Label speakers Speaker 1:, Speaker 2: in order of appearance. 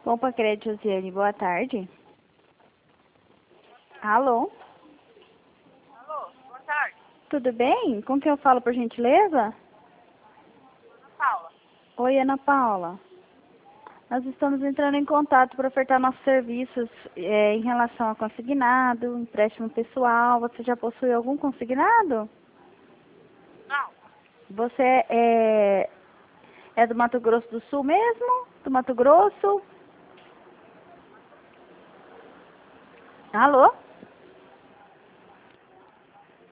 Speaker 1: Bom para crédito, Josiane, boa tarde. Alô,
Speaker 2: Alô, boa tarde.
Speaker 1: tudo bem? Com quem eu falo, por gentileza?
Speaker 2: Ana Paula.
Speaker 1: Oi, Ana Paula. Nós estamos entrando em contato para ofertar nossos serviços em relação a consignado, empréstimo pessoal. Você já possui algum consignado?
Speaker 2: Não,
Speaker 1: Você é do Mato Grosso do Sul mesmo? Do Mato Grosso? Alô?